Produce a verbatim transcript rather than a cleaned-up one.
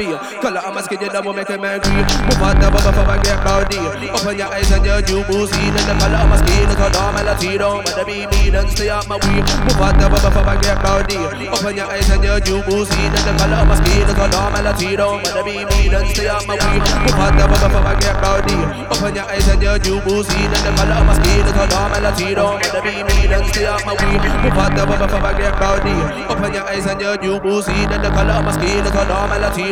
be. Color of my skin, you know what make a man green. Move on the bubble for I get rowdy. Open your eyes and your jubu see. Then the color of my skin is a normality. Don't matter be me, then stay out my way. Move on the bubble for I get rowdy. Open your eyes and your jubu see. Then the color of my skin is a normality. Don't matter be me, then stay out my way. Move on the bubble for I get rowdy. Open your eyes and your jubu see. Then the color of my skin is a normality. Don't matter be me, then stay out my way. Move on the bubble for I get rowdy. Open your eyes and your jubu see. Then the color of my skin is a normality.